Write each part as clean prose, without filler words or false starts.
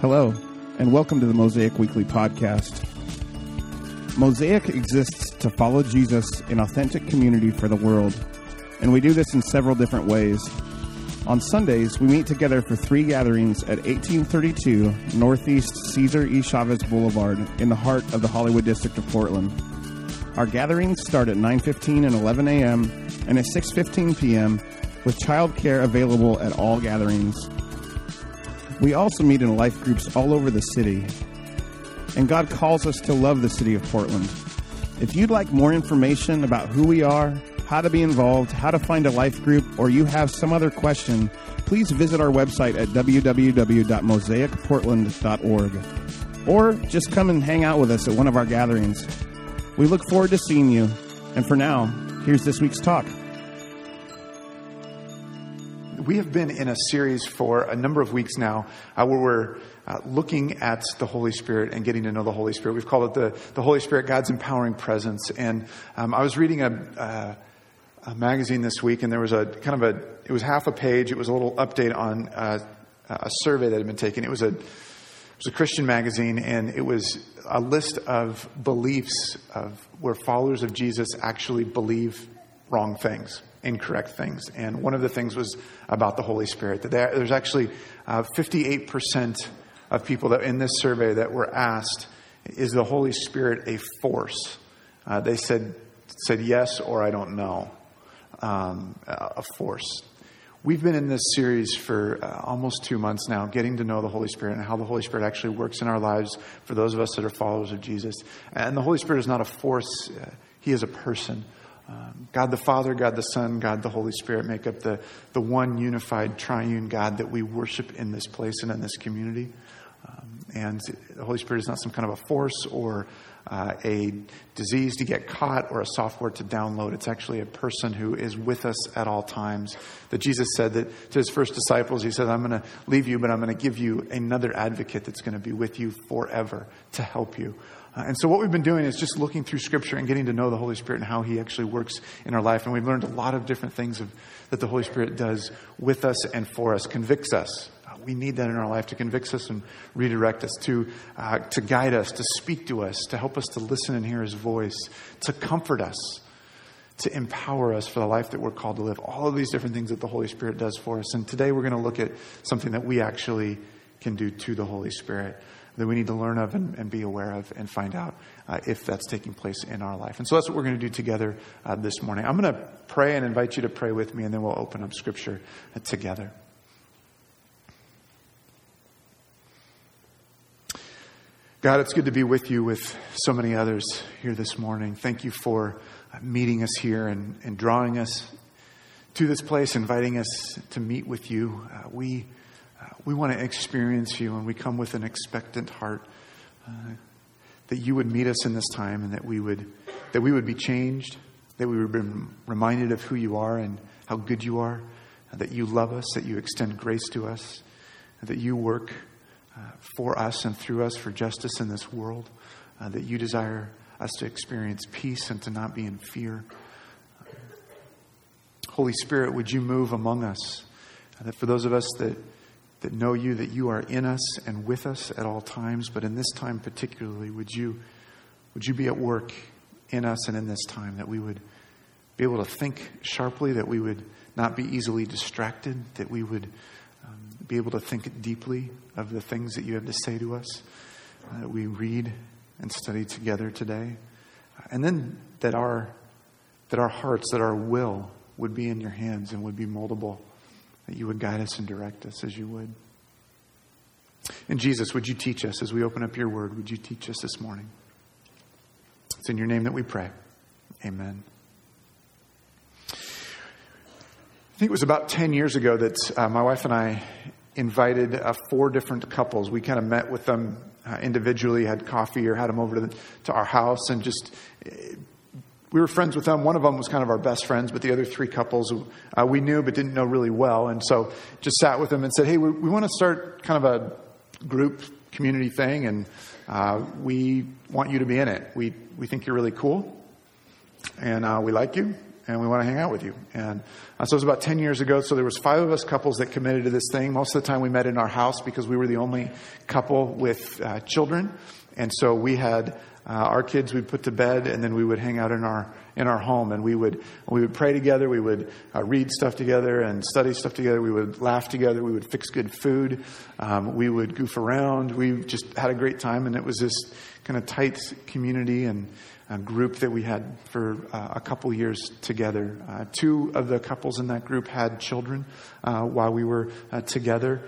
Hello, and welcome to the Mosaic Weekly Podcast. Mosaic exists to follow Jesus in authentic community for the world, and we do this in several different ways. On Sundays, we meet together for 3 gatherings at 1832 Northeast Cesar E. Chavez Boulevard in the heart of the Hollywood District of Portland. Our gatherings start at 9:15 and 11 a.m. and at 6:15 p.m. with childcare available at all gatherings. We also meet in life groups all over the city, and God calls us to love the city of Portland. If you'd like more information about who we are, how to be involved, how to find a life group, or you have some other question, please visit our website at www.mosaicportland.org, or just come and hang out with us at one of our gatherings. We look forward to seeing you, and for now, here's this week's talk. We have been in a series for a number of weeks now where we're looking at the Holy Spirit and getting to know the Holy Spirit. We've called it the Holy Spirit, God's empowering presence. And I was reading a magazine this week, and there was it was half a page. It was a little update on a survey that had been taken. It was a Christian magazine, and it was a list of beliefs of where followers of Jesus actually believe wrong things, incorrect things. And one of the things was about the Holy Spirit. That there's actually 58% of people that in this survey that were asked, is the Holy Spirit a force? They said yes or I don't know. A force. We've been in this series for almost 2 months now, getting to know the Holy Spirit and how the Holy Spirit actually works in our lives for those of us that are followers of Jesus. And the Holy Spirit is not a force. He is a person. God the Father, God the Son, God the Holy Spirit make up the one unified triune God that we worship in this place and in this community. And the Holy Spirit is not some kind of a force or a disease to get caught or a software to download. It's actually a person who is with us at all times. That Jesus said that to his first disciples, he said, I'm going to leave you, but I'm going to give you another advocate that's going to be with you forever to help you. And so what we've been doing is just looking through Scripture and getting to know the Holy Spirit and how He actually works in our life. And we've learned a lot of different things that the Holy Spirit does with us and for us, convicts us. We need that in our life to convict us and redirect us, to guide us, to speak to us, to help us to listen and hear His voice, to comfort us, to empower us for the life that we're called to live. All of these different things that the Holy Spirit does for us. And today we're going to look at something that we actually can do to the Holy Spirit, that we need to learn of and be aware of and find out if that's taking place in our life. And so that's what we're going to do together this morning. I'm going to pray and invite you to pray with me, and then we'll open up Scripture together. God, it's good to be with you with so many others here this morning. Thank you for meeting us here and drawing us to this place, inviting us to meet with you. We want to experience you, and we come with an expectant heart that you would meet us in this time, and that we would be changed, that we would be reminded of who you are and how good you are, that you love us, that you extend grace to us, that you work for us and through us for justice in this world, that you desire us to experience peace and to not be in fear. Holy Spirit, would you move among us, that for those of us that know you, that you are in us and with us at all times, but in this time particularly, would you be at work in us and in this time, that we would be able to think sharply, that we would not be easily distracted, that we would be able to think deeply of the things that you have to say to us, that we read and study together today, and then that our hearts, that our will would be in your hands and would be moldable, that you would guide us and direct us as you would. And Jesus, would you teach us as we open up your word? Would you teach us this morning? It's in your name that we pray. Amen. I think it was about 10 years ago that my wife and I invited 4 different couples. We kind of met with them individually, had coffee or had them over to our house, and just we were friends with them. One of them was kind of our best friends, but the other 3 couples we knew but didn't know really well. And so just sat with them and said, hey, we want to start kind of a group community thing, and we want you to be in it. We think you're really cool, and we like you, and we want to hang out with you. And so it was about 10 years ago. So there was 5 of us couples that committed to this thing. Most of the time we met in our house because we were the only couple with children. And so we had our kids we'd put to bed, and then we would hang out in our home, and we would pray together. We would read stuff together and study stuff together. We would laugh together. We would fix good food. We would goof around. We just had a great time, and it was this kind of tight community and group that we had for a couple years together. 2 of the couples in that group had children while we were together.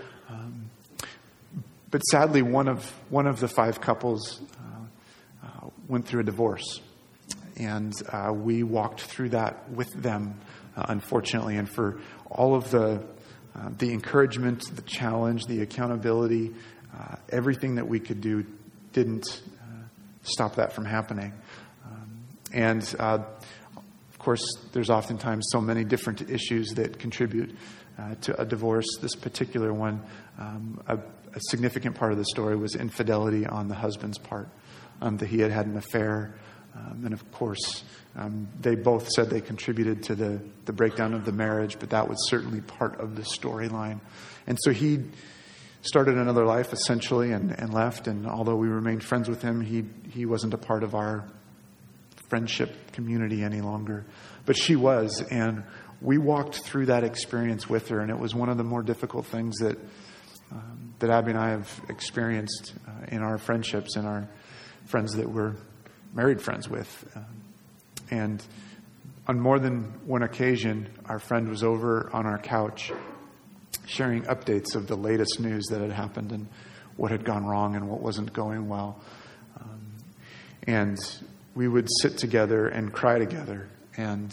But sadly, one of the 5 couples went through a divorce. And we walked through that with them, unfortunately. And for all of the encouragement, the challenge, the accountability, everything that we could do didn't stop that from happening. And of course, there's oftentimes so many different issues that contribute to a divorce. This particular one, a significant part of the story was infidelity on the husband's part, that he had an affair. And of course, they both said they contributed to the breakdown of the marriage, but that was certainly part of the storyline. And so he started another life, essentially, and left. And although we remained friends with him, he wasn't a part of our friendship community any longer. But she was, and we walked through that experience with her, and it was one of the more difficult things that Abby and I have experienced in our friendships and our friends that we're married friends with. And on more than one occasion, our friend was over on our couch sharing updates of the latest news that had happened and what had gone wrong and what wasn't going well. And we would sit together and cry together. And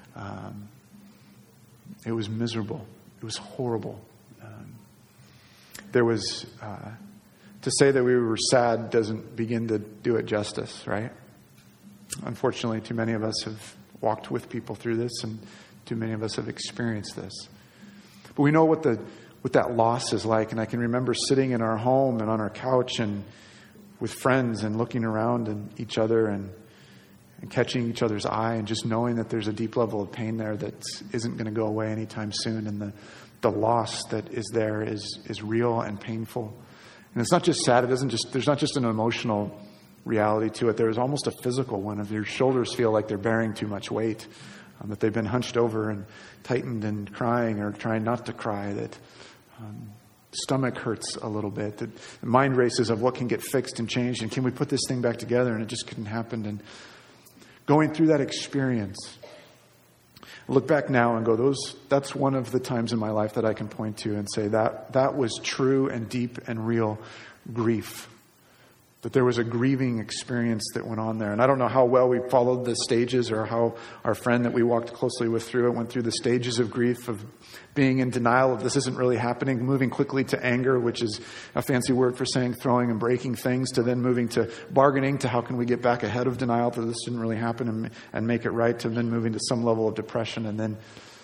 it was miserable. It was horrible. There was... to say that we were sad doesn't begin to do it justice, right? Unfortunately, too many of us have walked with people through this, and too many of us have experienced this. But we know what that loss is like, and I can remember sitting in our home and on our couch and with friends and looking around at each other and catching each other's eye and just knowing that there's a deep level of pain there that isn't going to go away anytime soon, and the loss that is there is real and painful. And it's not just sad. There's not just an emotional reality to it. There's almost a physical one of your shoulders feel like they're bearing too much weight, that they've been hunched over and tightened and crying or trying not to cry, that stomach hurts a little bit, that the mind races of what can get fixed and changed, and can we put this thing back together, and it just couldn't happen. And going through that experience, I look back now and go, that's one of the times in my life that I can point to and say that was true and deep and real grief. That there was a grieving experience that went on there. And I don't know how well we followed the stages, or how our friend that we walked closely with through it went through the stages of grief, of being in denial of this isn't really happening, moving quickly to anger, which is a fancy word for saying throwing and breaking things, to then moving to bargaining, to how can we get back ahead of denial, that this didn't really happen and make it right, to then moving to some level of depression, and then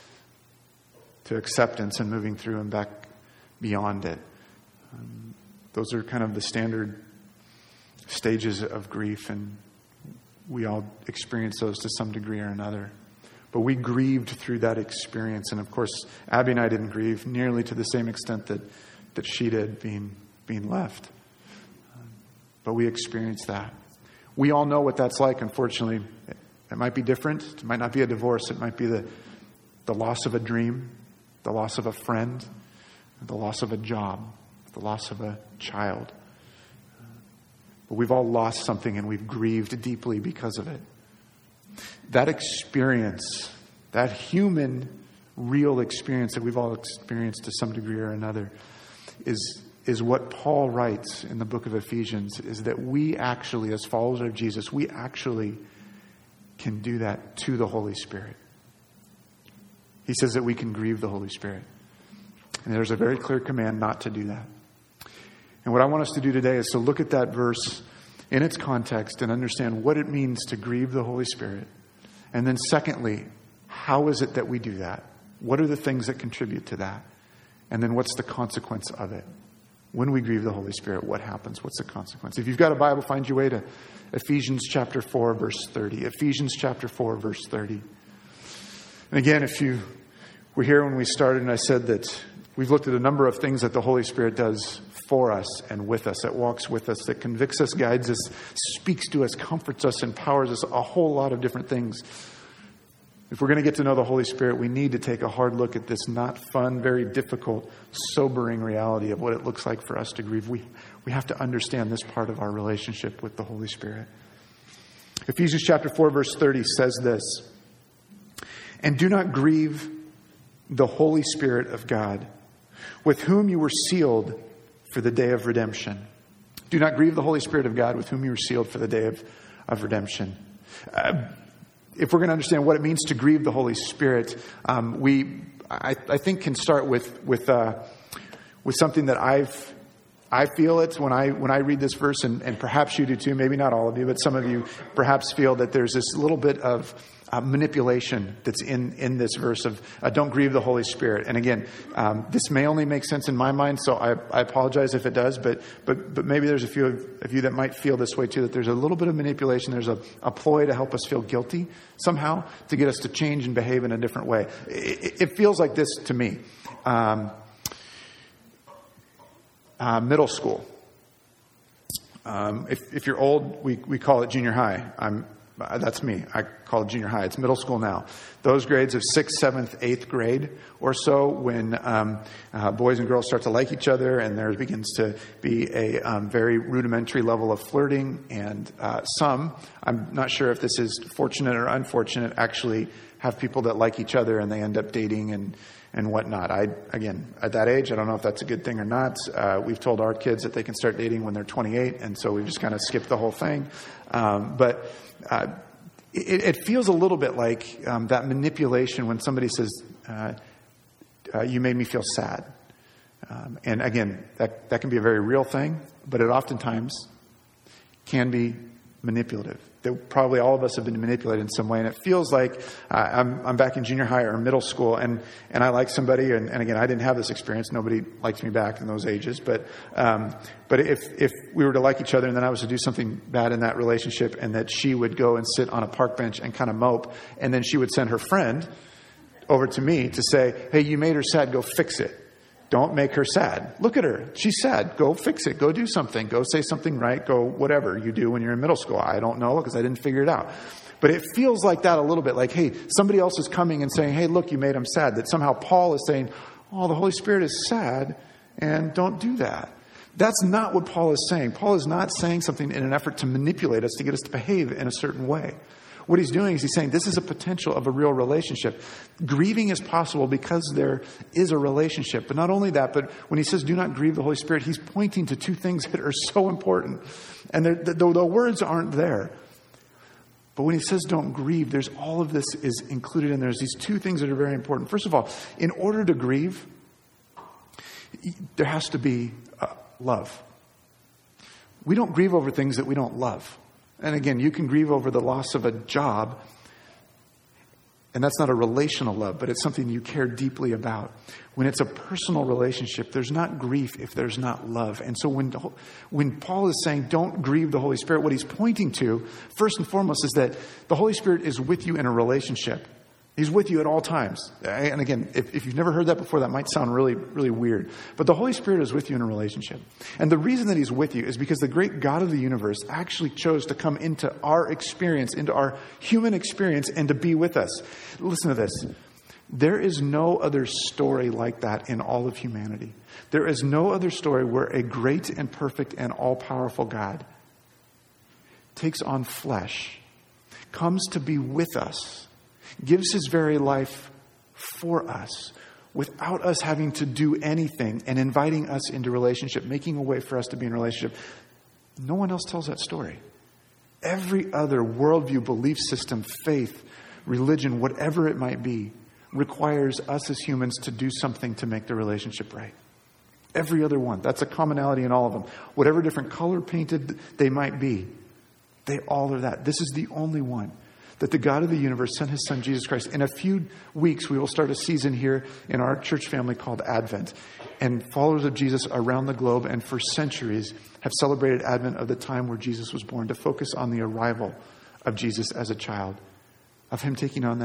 to acceptance and moving through and back beyond it. Those are kind of the standard stages of grief, and we all experience those to some degree or another. But we grieved through that experience, and of course, Abby and I didn't grieve nearly to the same extent that she did, being left. But we experienced that. We all know what that's like, unfortunately. It might be different. It might not be a divorce. It might be the loss of a dream, the loss of a friend, the loss of a job, the loss of a child. But we've all lost something, and we've grieved deeply because of it. That experience, that human, real experience that we've all experienced to some degree or another, is what Paul writes in the book of Ephesians, is that we actually, as followers of Jesus, we actually can do that to the Holy Spirit. He says that we can grieve the Holy Spirit. And there's a very clear command not to do that. And what I want us to do today is to look at that verse in its context and understand what it means to grieve the Holy Spirit. And then secondly, how is it that we do that? What are the things that contribute to that? And then what's the consequence of it? When we grieve the Holy Spirit, what happens? What's the consequence? If you've got a Bible, find your way to Ephesians chapter 4, verse 30. Ephesians chapter 4, verse 30. And again, if you were here when we started and I said that we've looked at a number of things that the Holy Spirit does for us and with us, that walks with us, that convicts us, guides us, speaks to us, comforts us, empowers us, a whole lot of different things. If we're going to get to know the Holy Spirit, we need to take a hard look at this not fun, very difficult, sobering reality of what it looks like for us to grieve. We have to understand this part of our relationship with the Holy Spirit. Ephesians chapter 4, verse 30 says this, "And do not grieve the Holy Spirit of God, with whom you were sealed for the day of redemption." Do not grieve the Holy Spirit of God, with whom you were sealed for the day of redemption. If we're going to understand what it means to grieve the Holy Spirit, I think can start with something that I feel it when I read this verse, and perhaps you do too. Maybe not all of you, but some of you perhaps feel that there's this little bit of manipulation that's in this verse of don't grieve the Holy Spirit. And again, this may only make sense in my mind, so I apologize if it does. But maybe there's a few of you that might feel this way too. That there's a little bit of manipulation. There's a ploy to help us feel guilty somehow, to get us to change and behave in a different way. It feels like this to me. Middle school. If you're old, we call it junior high. That's me. I call it junior high. It's middle school now. Those grades of 6th, 7th, 8th grade or so, when boys and girls start to like each other, and there begins to be a very rudimentary level of flirting, and some, I'm not sure if this is fortunate or unfortunate, actually have people that like each other and they end up dating and whatnot. Again, at that age, I don't know if that's a good thing or not. We've told our kids that they can start dating when they're 28, and so we've just kind of skipped the whole thing. But it feels a little bit like that manipulation when somebody says, you made me feel sad. And again, that can be a very real thing, but it oftentimes can be manipulative. Probably all of us have been manipulated in some way, and it feels like I'm back in junior high or middle school, and I like somebody, and again, I didn't have this experience. Nobody liked me back in those ages, but if we were to like each other, and then I was to do something bad in that relationship, and that she would go and sit on a park bench and kind of mope, and then she would send her friend over to me to say, "Hey, you made her sad. Go fix it. Don't make her sad. Look at her. She's sad. Go fix it. Go do something. Go say something right. Go whatever you do when you're in middle school." I don't know because I didn't figure it out. But it feels like that a little bit. Like, hey, somebody else is coming and saying, "Hey, look, you made him sad." That somehow Paul is saying, "Oh, the Holy Spirit is sad and don't do that." That's not what Paul is saying. Paul is not saying something in an effort to manipulate us, to get us to behave in a certain way. What he's doing is he's saying this is a potential of a real relationship. Grieving is possible because there is a relationship. But not only that, but when he says do not grieve the Holy Spirit, he's pointing to two things that are so important. And the words aren't there. But when he says don't grieve, there's all of this is included in there. There's these two things that are very important. First of all, in order to grieve, there has to be love. We don't grieve over things that we don't love. And again, you can grieve over the loss of a job, and that's not a relational love, but it's something you care deeply about. When it's a personal relationship, there's not grief if there's not love. And so when Paul is saying don't grieve the Holy Spirit, what he's pointing to, first and foremost, is that the Holy Spirit is with you in a relationship. He's with you at all times. And again, if you've never heard that before, that might sound really, really weird. But the Holy Spirit is with you in a relationship. And the reason that he's with you is because the great God of the universe actually chose to come into our experience, into our human experience, and to be with us. Listen to this. There is no other story like that in all of humanity. There is no other story where a great and perfect and all-powerful God takes on flesh, comes to be with us, gives his very life for us without us having to do anything, and inviting us into relationship, making a way for us to be in relationship. No one else tells that story. Every other worldview, belief system, faith, religion, whatever it might be, requires us as humans to do something to make the relationship right. Every other one. That's a commonality in all of them. Whatever different color painted they might be, they all are that. This is the only one that the God of the universe sent his son, Jesus Christ. In a few weeks, we will start a season here in our church family called Advent. And followers of Jesus around the globe and for centuries have celebrated Advent of the time where Jesus was born, to focus on the arrival of Jesus as a child, of him taking on that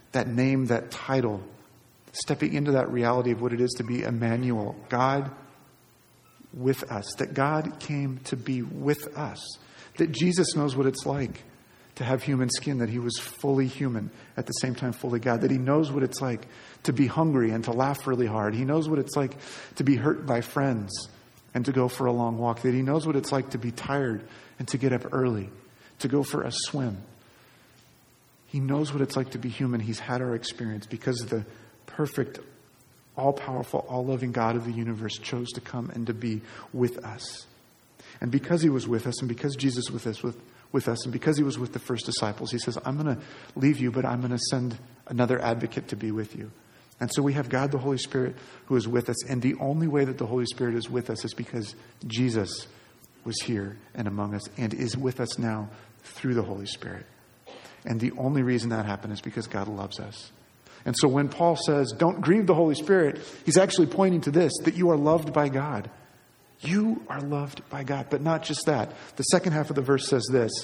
that name, that title, stepping into that reality of what it is to be Emmanuel, God with us, that God came to be with us, that Jesus knows what it's like to have human skin, that he was fully human, at the same time fully God, that he knows what it's like to be hungry and to laugh really hard. He knows what it's like to be hurt by friends and to go for a long walk, that he knows what it's like to be tired and to get up early, to go for a swim. He knows what it's like to be human. He's had our experience because the perfect, all-powerful, all-loving God of the universe chose to come and to be with us. And because he was with us, and because Jesus was with us, and because he was with the first disciples, he says, I'm going to leave you, but I'm going to send another advocate to be with you. And so we have God, the Holy Spirit, who is with us. And the only way that the Holy Spirit is with us is because Jesus was here and among us and is with us now through the Holy Spirit. And the only reason that happened is because God loves us. And so when Paul says, don't grieve the Holy Spirit, he's actually pointing to this, that you are loved by God. You are loved by God. But not just that. The second half of the verse says this,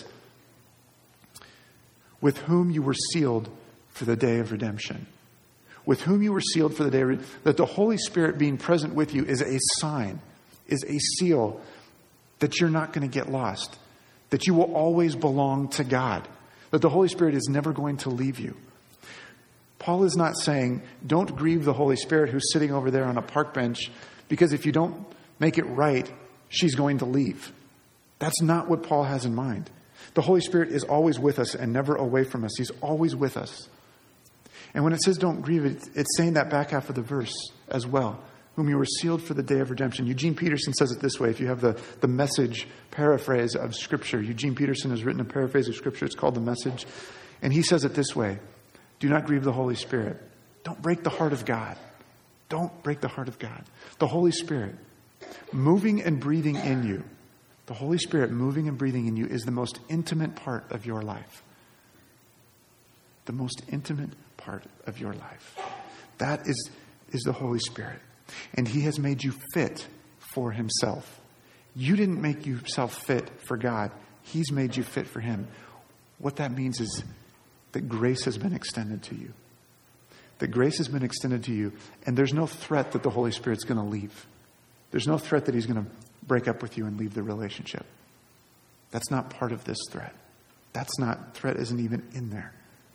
with whom you were sealed for the day of redemption. With whom you were sealed for the day of redemption. That the Holy Spirit being present with you is a sign, is a seal that you're not going to get lost. That you will always belong to God. That the Holy Spirit is never going to leave you. Paul is not saying, don't grieve the Holy Spirit who's sitting over there on a park bench, because if you don't make it right, she's going to leave. That's not what Paul has in mind. The Holy Spirit is always with us and never away from us. He's always with us. And when it says don't grieve, it's saying that back half of the verse as well. Whom you were sealed for the day of redemption. Eugene Peterson says it this way. If you have the Message paraphrase of Scripture. Eugene Peterson has written a paraphrase of Scripture. It's called The Message. And he says it this way. Do not grieve the Holy Spirit. Don't break the heart of God. Don't break the heart of God. The Holy Spirit moving and breathing in you. The Holy Spirit moving and breathing in you is the most intimate part of your life. The most intimate part of your life. That is the Holy Spirit. And he has made you fit for himself. You didn't make yourself fit for God. He's made you fit for him. What that means is that grace has been extended to you. That grace has been extended to you. And there's no threat that the Holy Spirit's going to leave. There's no threat that he's going to break up with you and leave the relationship. That's not part of this threat. Threat isn't even in there.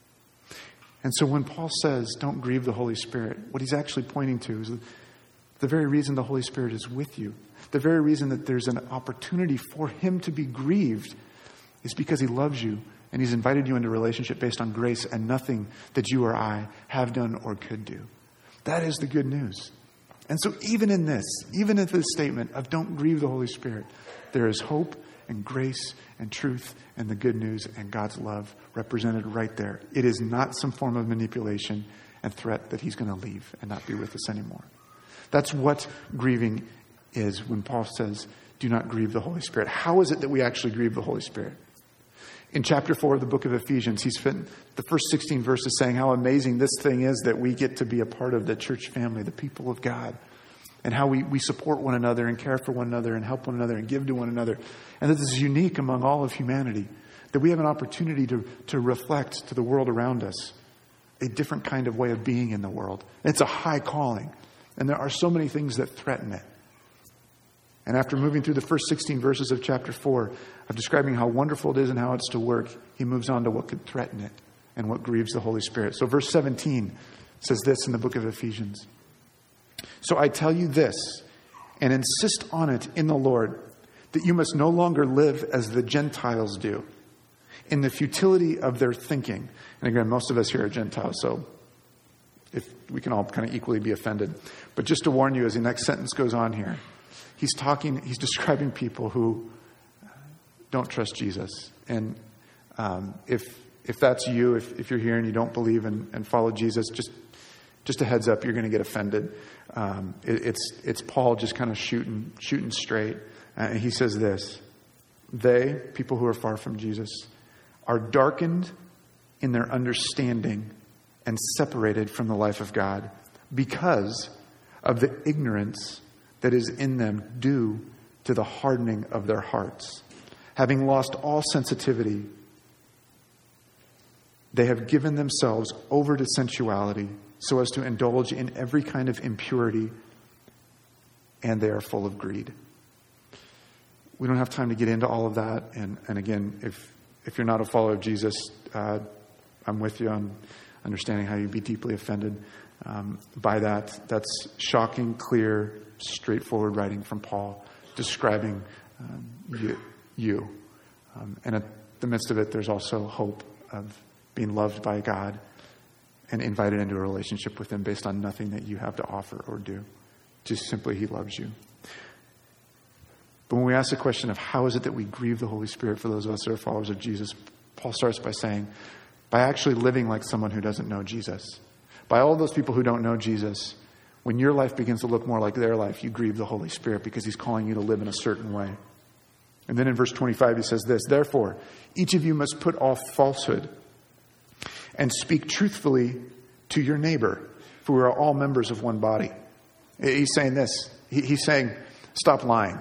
And so when Paul says, don't grieve the Holy Spirit, what he's actually pointing to is the very reason the Holy Spirit is with you, the very reason that there's an opportunity for him to be grieved is because he loves you and he's invited you into a relationship based on grace and nothing that you or I have done or could do. That is the good news. And so even in this statement of don't grieve the Holy Spirit, there is hope and grace and truth and the good news and God's love represented right there. It is not some form of manipulation and threat that he's going to leave and not be with us anymore. That's what grieving is when Paul says, do not grieve the Holy Spirit. How is it that we actually grieve the Holy Spirit? In chapter 4 of the book of Ephesians, he's spent the first 16 verses saying how amazing this thing is that we get to be a part of the church family, the people of God, and how we support one another and care for one another and help one another and give to one another. And that this is unique among all of humanity, that we have an opportunity to reflect to the world around us a different kind of way of being in the world. It's a high calling, and there are so many things that threaten it. And after moving through the first 16 verses of chapter 4, of describing how wonderful it is and how it's to work, he moves on to what could threaten it and what grieves the Holy Spirit. So verse 17 says this in the book of Ephesians. So I tell you this, and insist on it in the Lord, that you must no longer live as the Gentiles do, in the futility of their thinking. And again, most of us here are Gentiles, so if we can all kind of equally be offended. But just to warn you, as the next sentence goes on here, he's describing people who don't trust Jesus. And if that's you, if you're here and you don't believe and follow Jesus, just a heads up, you're going to get offended. It's Paul just kind of shooting straight. And he says this, they, people who are far from Jesus, are darkened in their understanding and separated from the life of God because of the ignorance that is in them due to the hardening of their hearts, having lost all sensitivity. They have given themselves over to sensuality so as to indulge in every kind of impurity, and they are full of greed. We don't have time to get into all of that. And again, if you're not a follower of Jesus, I'm with you on understanding how you'd be deeply offended by that. That's shocking, clear, straightforward writing from Paul describing you. And at the midst of it, there's also hope of being loved by God and invited into a relationship with him based on nothing that you have to offer or do. Just simply he loves you. But when we ask the question of how is it that we grieve the Holy Spirit for those of us that are followers of Jesus, Paul starts by saying, by actually living like someone who doesn't know Jesus. By all those people who don't know Jesus, when your life begins to look more like their life, you grieve the Holy Spirit because he's calling you to live in a certain way. And then in verse 25, he says this, therefore, each of you must put off falsehood and speak truthfully to your neighbor, for we are all members of one body. He's saying this. He's saying, stop lying.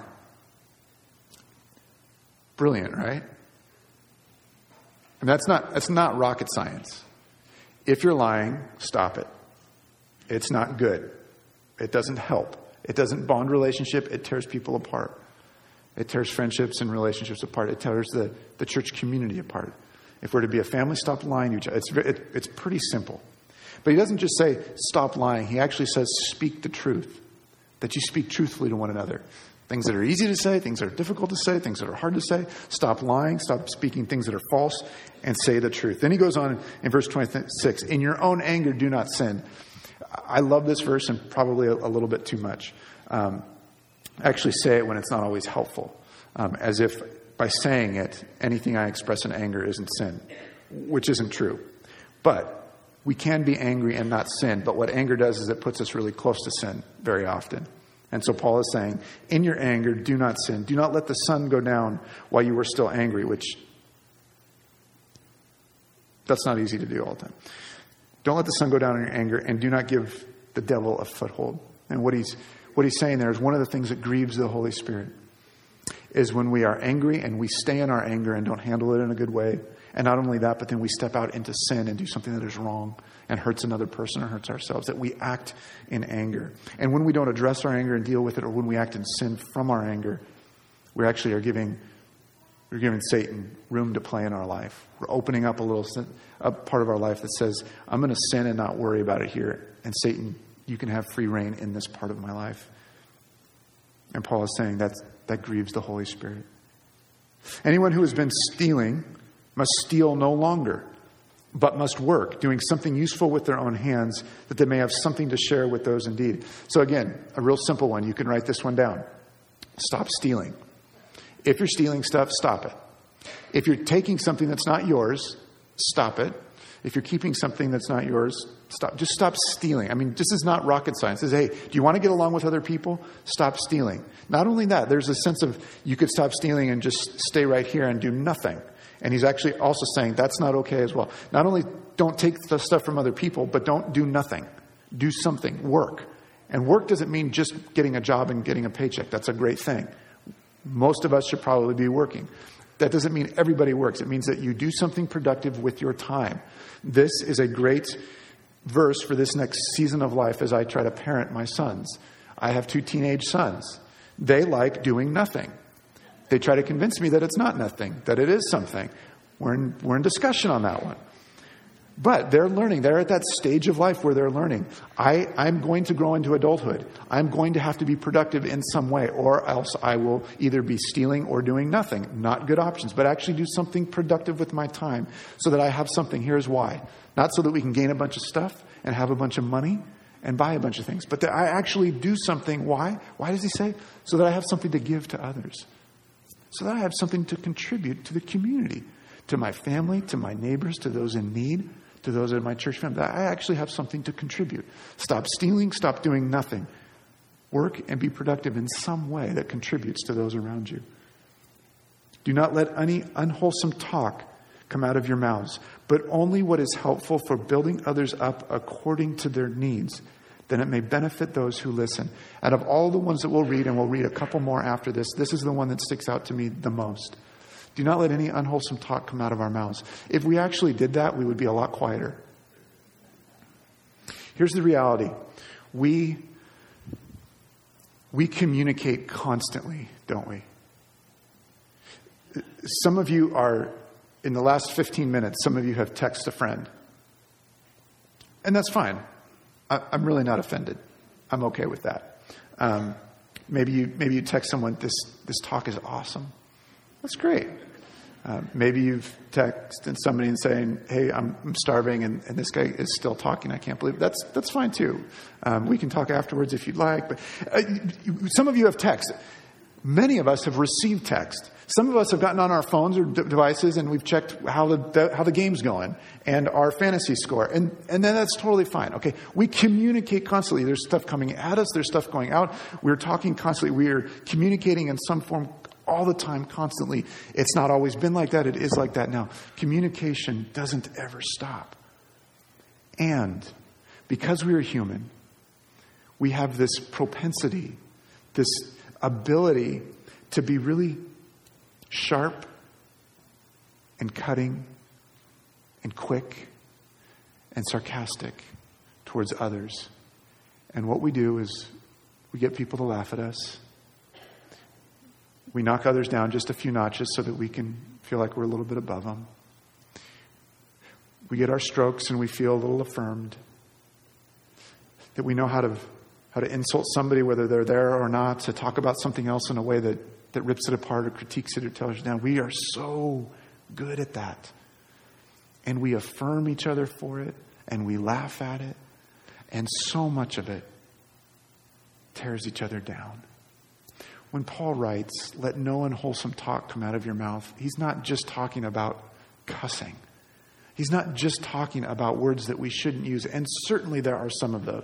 Brilliant, right? And that's not rocket science. If you're lying, stop it. It's not good. It doesn't help. It doesn't bond relationship. It tears people apart. It tears friendships and relationships apart. It tears the church community apart. If we're to be a family, stop lying to each other. It's pretty simple. But he doesn't just say, stop lying. He actually says, speak the truth. That you speak truthfully to one another. Things that are easy to say, things that are difficult to say, things that are hard to say. Stop lying, stop speaking things that are false, and say the truth. Then he goes on in verse 26, in your own anger, do not sin. I love this verse and probably a little bit too much. I actually say it when it's not always helpful. As if by saying it, anything I express in anger isn't sin, which isn't true. But we can be angry and not sin. But what anger does is it puts us really close to sin very often. And so Paul is saying, in your anger, do not sin. Do not let the sun go down while you are still angry, which that's not easy to do all the time. Don't let the sun go down in your anger, and do not give the devil a foothold. And what he's saying there is one of the things that grieves the Holy Spirit is when we are angry and we stay in our anger and don't handle it in a good way. And not only that, but then we step out into sin and do something that is wrong and hurts another person or hurts ourselves, that we act in anger. And when we don't address our anger and deal with it, or when we act in sin from our anger, we actually are giving Satan room to play in our life. We're opening up a part of our life that says, I'm going to sin and not worry about it here. And Satan, you can have free reign in this part of my life. And Paul is saying that grieves the Holy Spirit. Anyone who has been stealing must steal no longer, but must work, doing something useful with their own hands, that they may have something to share with those in need. So again, a real simple one. You can write this one down. Stop stealing. If you're stealing stuff, stop it. If you're taking something that's not yours, stop it. If you're keeping something that's not yours, stop. Just stop stealing. I mean, this is not rocket science. It says, hey, do you want to get along with other people? Stop stealing. Not only that, there's a sense of you could stop stealing and just stay right here and do nothing. And he's actually also saying that's not okay as well. Not only don't take the stuff from other people, but don't do nothing. Do something. Work. And work doesn't mean just getting a job and getting a paycheck. That's a great thing. Most of us should probably be working. That doesn't mean everybody works. It means that you do something productive with your time. This is a great verse for this next season of life as I try to parent my sons. I have 2 teenage sons. They like doing nothing. They try to convince me that it's not nothing, that it is something. We're in discussion on that one. But they're learning. They're at that stage of life where they're learning. I'm going to grow into adulthood. I'm going to have to be productive in some way, or else I will either be stealing or doing nothing. Not good options, but actually do something productive with my time so that I have something. Here's why. Not so that we can gain a bunch of stuff and have a bunch of money and buy a bunch of things, but that I actually do something. Why? Why does he say? So that I have something to give to others. So that I have something to contribute to the community, to my family, to my neighbors, to those in need, to those in my church family. That I actually have something to contribute. Stop stealing, stop doing nothing. Work and be productive in some way that contributes to those around you. Do not let any unwholesome talk come out of your mouths, but only what is helpful for building others up according to their needs, then it may benefit those who listen. Out of all the ones that we'll read, and we'll read a couple more after this, this is the one that sticks out to me the most. Do not let any unwholesome talk come out of our mouths. If we actually did that, we would be a lot quieter. Here's the reality. We communicate constantly, don't we? Some of you are, in the last 15 minutes, some of you have texted a friend. And that's fine. I'm really not offended. I'm okay with that. Maybe you text someone, this talk is awesome. That's great. Maybe you've texted somebody and saying, hey, I'm starving and this guy is still talking. I can't believe it. That's fine too. We can talk afterwards if you'd like. But some of you have text. Many of us have received text. Some of us have gotten on our phones or devices and we've checked how the game's going and our fantasy score. And then that's totally fine. Okay. We communicate constantly. There's stuff coming at us. There's stuff going out. We're talking constantly. We are communicating in some form all the time, constantly. It's not always been like that. It is like that now. Communication doesn't ever stop. And because we are human, we have this propensity, this ability to be really sharp and cutting and quick and sarcastic towards others. And what we do is we get people to laugh at us. We knock others down just a few notches so that we can feel like we're a little bit above them. We get our strokes and we feel a little affirmed. That we know how to insult somebody, whether they're there or not, to talk about something else in a way that rips it apart or critiques it or tells it down. We are so good at that. And we affirm each other for it and we laugh at it. And so much of it tears each other down. When Paul writes, let no unwholesome talk come out of your mouth, he's not just talking about cussing. He's not just talking about words that we shouldn't use. And certainly there are some of those.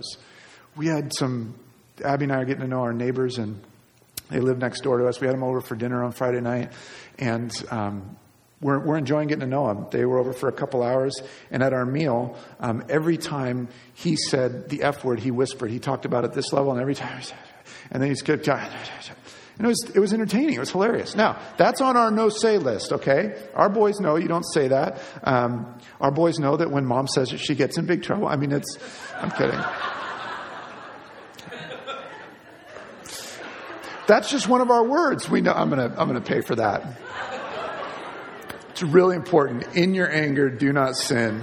Abby and I are getting to know our neighbors and they live next door to us. We had them over for dinner on Friday night and we're enjoying getting to know them. They were over for a couple hours and at our meal, every time he said the F word, he whispered. He talked about it at this level and every time he said, and then he skipped. And it was entertaining. It was hilarious. Now, that's on our no-say list, okay? Our boys know you don't say that. Our boys know that when mom says it, she gets in big trouble. I mean, I'm kidding. That's just one of our words. We know. I'm gonna pay for that. It's really important. In your anger, do not sin.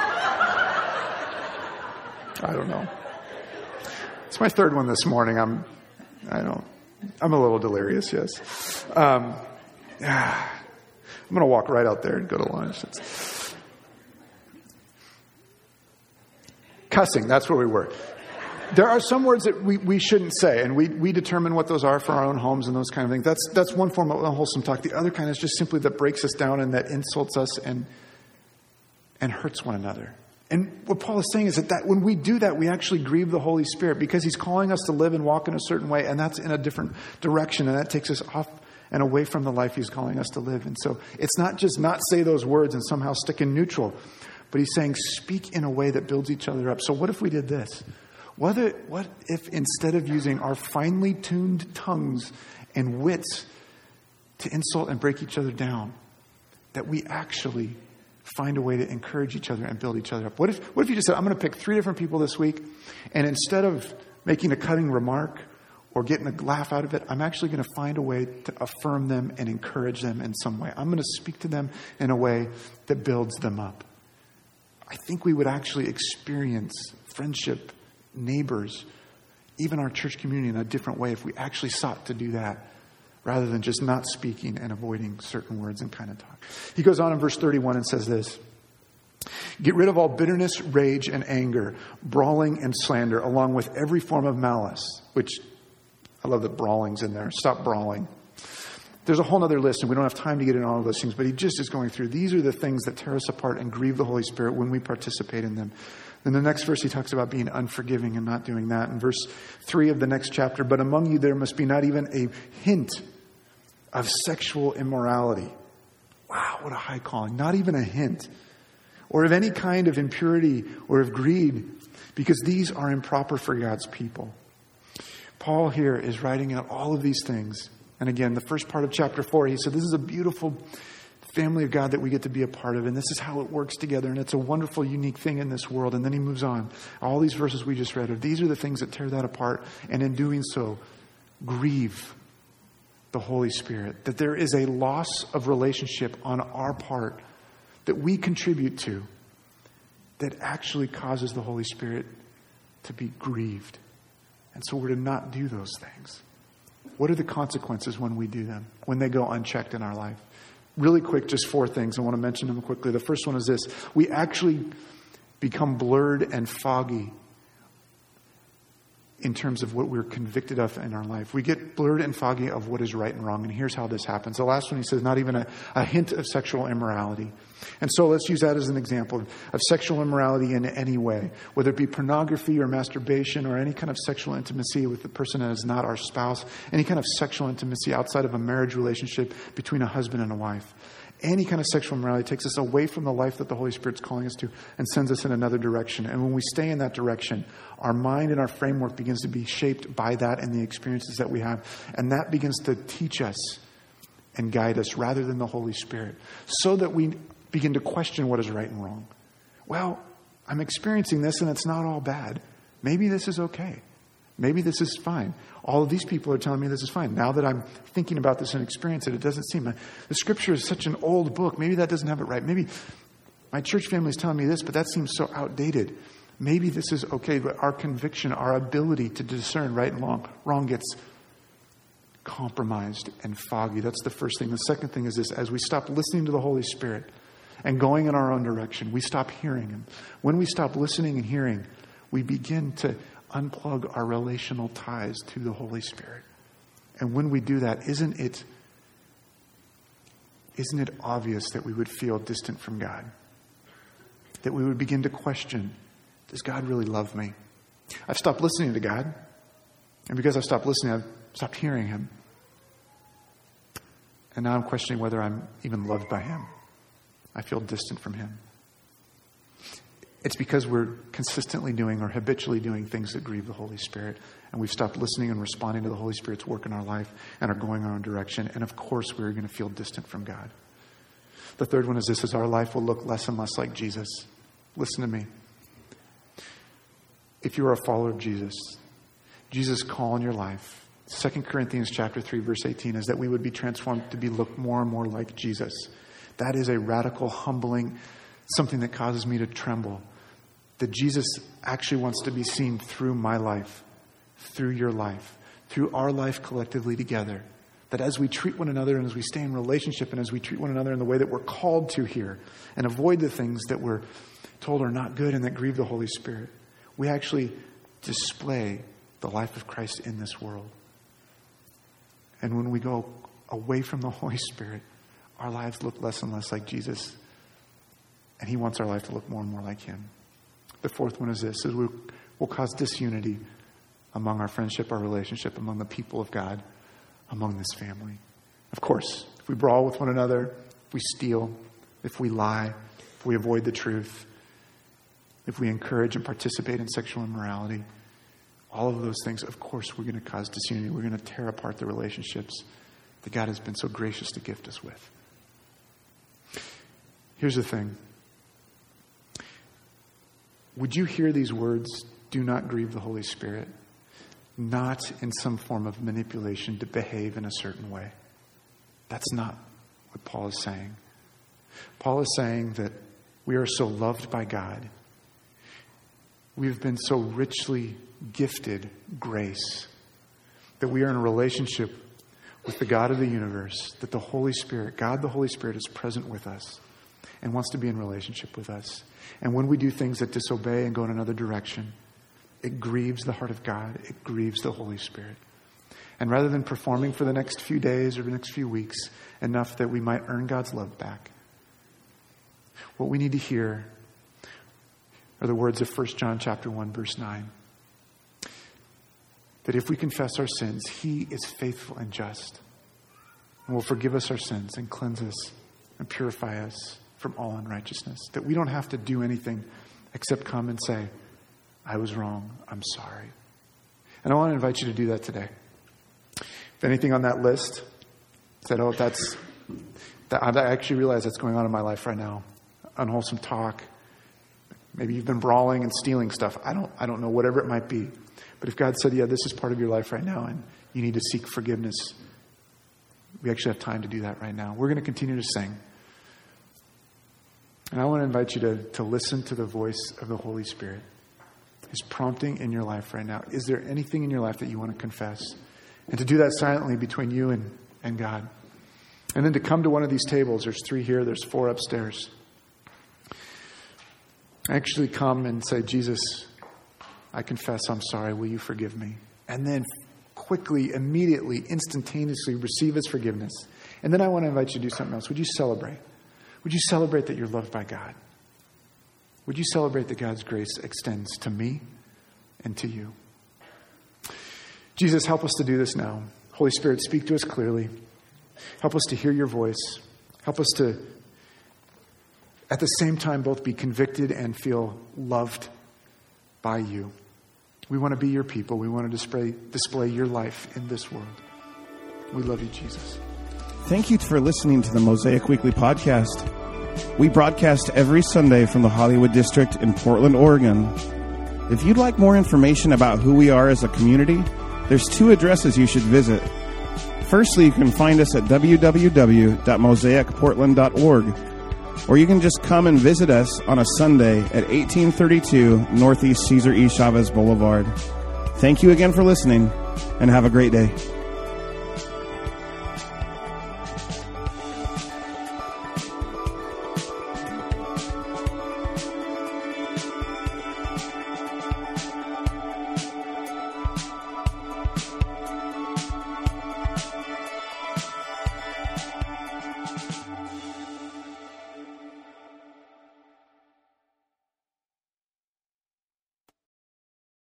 I don't know. It's my third one this morning. I'm a little delirious, yes. I'm going to walk right out there and go to lunch. Cussing, that's where we were. There are some words that we shouldn't say, and we determine what those are for our own homes and those kind of things. That's one form of unwholesome talk. The other kind is just simply that breaks us down and that insults us and hurts one another. And what Paul is saying is that when we do that, we actually grieve the Holy Spirit because he's calling us to live and walk in a certain way, and that's in a different direction, and that takes us off and away from the life he's calling us to live. And so it's not just not say those words and somehow stick in neutral, but he's saying speak in a way that builds each other up. So what if we did this? What if instead of using our finely tuned tongues and wits to insult and break each other down, that we actually find a way to encourage each other and build each other up? What if you just said, I'm going to pick 3 different people this week, and instead of making a cutting remark or getting a laugh out of it, I'm actually going to find a way to affirm them and encourage them in some way. I'm going to speak to them in a way that builds them up. I think we would actually experience friendship, neighbors, even our church community in a different way if we actually sought to do that, rather than just not speaking and avoiding certain words and kind of talk. He goes on in verse 31 and says this: get rid of all bitterness, rage, and anger, brawling and slander, along with every form of malice. Which, I love that brawling's in there. Stop brawling. There's a whole other list, and we don't have time to get into all of those things, but he just is going through. These are the things that tear us apart and grieve the Holy Spirit when we participate in them. Then the next verse, he talks about being unforgiving and not doing that. In verse 3 of the next chapter, but among you there must be not even a hint of sexual immorality. Wow, what a high calling. Not even a hint. Or of any kind of impurity or of greed, because these are improper for God's people. Paul here is writing out all of these things. And again, the first part of chapter 4, he said, this is a beautiful family of God that we get to be a part of. And this is how it works together. And it's a wonderful, unique thing in this world. And then he moves on. All these verses we just read, these are the things that tear that apart. And in doing so, grieve the Holy Spirit. That there is a loss of relationship on our part that we contribute to that actually causes the Holy Spirit to be grieved. And so we're to not do those things. What are the consequences when we do them, when they go unchecked in our life? Really quick, just 4 things. I want to mention them quickly. The first one is this. We actually become blurred and foggy in terms of what we're convicted of in our life. We get blurred and foggy of what is right and wrong. And here's how this happens. The last one, he says, not even a hint of sexual immorality. And so let's use that as an example of sexual immorality in any way, whether it be pornography or masturbation or any kind of sexual intimacy with the person that is not our spouse, any kind of sexual intimacy outside of a marriage relationship between a husband and a wife. Any kind of sexual immorality takes us away from the life that the Holy Spirit's calling us to and sends us in another direction. And when we stay in that direction, our mind and our framework begins to be shaped by that and the experiences that we have. And that begins to teach us and guide us rather than the Holy Spirit, so that we begin to question what is right and wrong. Well, I'm experiencing this and it's not all bad. Maybe this is okay. Maybe this is fine. All of these people are telling me this is fine. Now that I'm thinking about this and experiencing it, it doesn't seem. The Scripture is such an old book. Maybe that doesn't have it right. Maybe my church family is telling me this, but that seems so outdated. Maybe this is okay, but our conviction, our ability to discern right and wrong gets compromised and foggy. That's the first thing. The second thing is this. As we stop listening to the Holy Spirit and going in our own direction, we stop hearing Him. When we stop listening and hearing, we begin to unplug our relational ties to the Holy Spirit. And when we do that, isn't it obvious that we would feel distant from God? That we would begin to question, does God really love me? I've stopped listening to God. And because I've stopped listening, I've stopped hearing Him. And now I'm questioning whether I'm even loved by Him. I feel distant from Him. It's because we're consistently doing or habitually doing things that grieve the Holy Spirit. And we've stopped listening and responding to the Holy Spirit's work in our life and are going our own direction. And of course, we're going to feel distant from God. The third one is this, is our life will look less and less like Jesus. Listen to me. If you're a follower of Jesus, Jesus' call in your life, 2 Corinthians chapter 3, verse 18, is that we would be transformed to look more and more like Jesus. That is a radical, humbling, something that causes me to tremble. That Jesus actually wants to be seen through my life, through your life, through our life collectively together. That as we treat one another and as we stay in relationship and as we treat one another in the way that we're called to here and avoid the things that we're told are not good and that grieve the Holy Spirit, we actually display the life of Christ in this world. And when we go away from the Holy Spirit, our lives look less and less like Jesus. And He wants our life to look more and more like Him. The fourth one is this, is we'll cause disunity among our friendship, our relationship, among the people of God, among this family. Of course, if we brawl with one another, if we steal, if we lie, if we avoid the truth, if we encourage and participate in sexual immorality, all of those things, of course, we're going to cause disunity. We're going to tear apart the relationships that God has been so gracious to gift us with. Here's the thing. Would you hear these words, do not grieve the Holy Spirit, not in some form of manipulation to behave in a certain way? That's not what Paul is saying. Paul is saying that we are so loved by God. We've been so richly gifted grace that we are in a relationship with the God of the universe, that the Holy Spirit, God the Holy Spirit, is present with us and wants to be in relationship with us. And when we do things that disobey and go in another direction, it grieves the heart of God. It grieves the Holy Spirit. And rather than performing for the next few days or the next few weeks enough that we might earn God's love back, what we need to hear are the words of 1 John chapter 1, verse 9. That if we confess our sins, He is faithful and just and will forgive us our sins and cleanse us and purify us from all unrighteousness. That we don't have to do anything except come and say, I was wrong, I'm sorry. And I want to invite you to do that today. If anything on that list said, oh, that's that I actually realize that's going on in my life right now. Unwholesome talk. Maybe you've been brawling and stealing stuff. I don't know, whatever it might be. But if God said, yeah, this is part of your life right now and you need to seek forgiveness, we actually have time to do that right now. We're going to continue to sing. And I want to invite you to listen to the voice of the Holy Spirit. His prompting in your life right now. Is there anything in your life that you want to confess? And to do that silently between you and God. And then to come to one of these tables. There's 3 here. There's 4 upstairs. Actually come and say, Jesus, I confess I'm sorry. Will you forgive me? And then quickly, immediately, instantaneously receive his forgiveness. And then I want to invite you to do something else. Would you celebrate? Would you celebrate that you're loved by God? Would you celebrate that God's grace extends to me and to you? Jesus, help us to do this now. Holy Spirit, speak to us clearly. Help us to hear your voice. Help us to, at the same time, both be convicted and feel loved by you. We want to be your people. We want to display your life in this world. We love you, Jesus. Thank you for listening to the Mosaic Weekly Podcast. We broadcast every Sunday from the Hollywood District in Portland, Oregon. If you'd like more information about who we are as a community, there's 2 addresses you should visit. Firstly, you can find us at www.mosaicportland.org, or you can just come and visit us on a Sunday at 1832 Northeast Cesar E. Chavez Boulevard. Thank you again for listening, and have a great day.